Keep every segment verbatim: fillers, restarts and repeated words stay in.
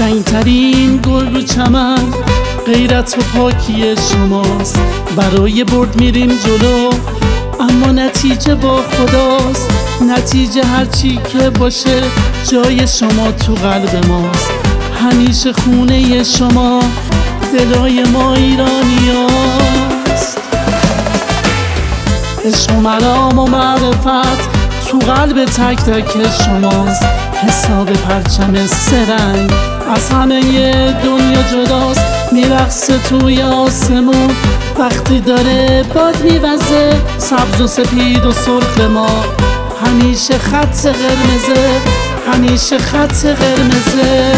قشنگترین گل رو چمن غیرت و پاکی شماست. برای برد میریم جلو اما نتیجه با خداست. نتیجه هرچی که باشه جای شما تو قلب ماست. همیشه خونه شما دلای ما ایرانیاست. عشق و مرام و معرفت تو قلب تک تک شماست. حساب پرچم سرنگ از همه دنیا جداست. میرقصه توی آسمون وقتی داره باد میوزه. سبز و سپید و سرخ ما همیشه خط قرمزه، همیشه خط قرمزه.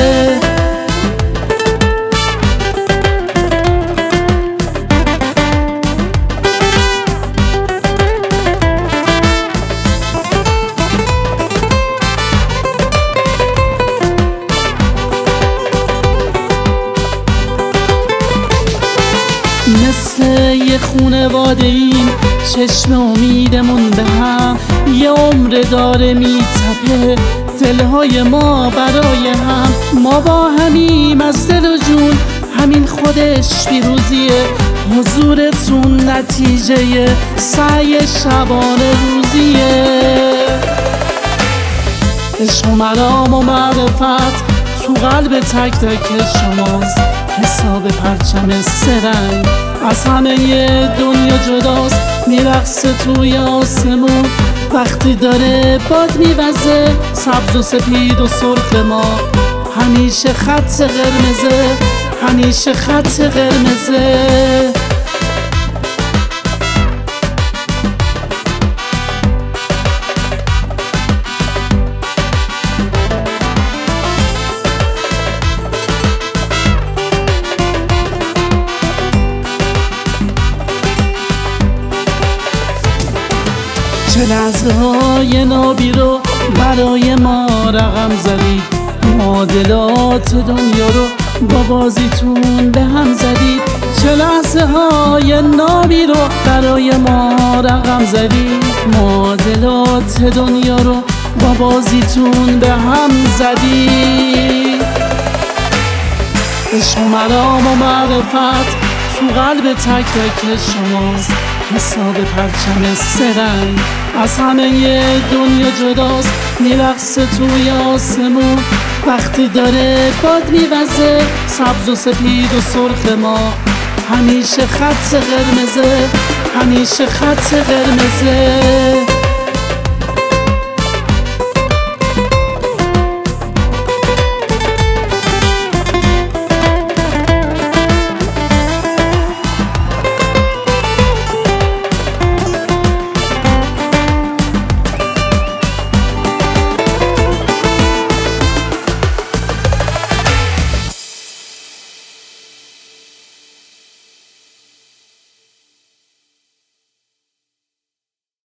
مثل یه خونواده ایم، چشم امیدمون به هم. یه عمر داره میتپه دلهای ما برای هم. ما با همیم از دل و جون، همین خودش پیروزیه. حضورتون نتیجه سعی شبانه روزیه. عشق و مرام و معرفت تو قلب تک تک شماست. حساب پرچم سرنگ از همه دنیا جداست. میرقصه توی آسمون وقتی داره باد میوزه. سبز و سپید و سرخ ما همیشه خط قرمزه، همیشه خط قرمزه. چه لحظه های نابی رو برای ما رقم زدید. معادلات دنیا رو با بازیتون به هم زدید. چه لحظه های نابی رو برای ما رقم زدید. معادلات دنیا رو با بازیتون به هم زدید. عشق و مرام و معرفت تو قلب تک تک شماست. حساب پرچم سرنگ از همه دنیا جداست. میرقصه توی آسمون وقتی داره باد میوزه. سبز و سپید و سرخ ما همیشه خط قرمزه، همیشه خط قرمزه.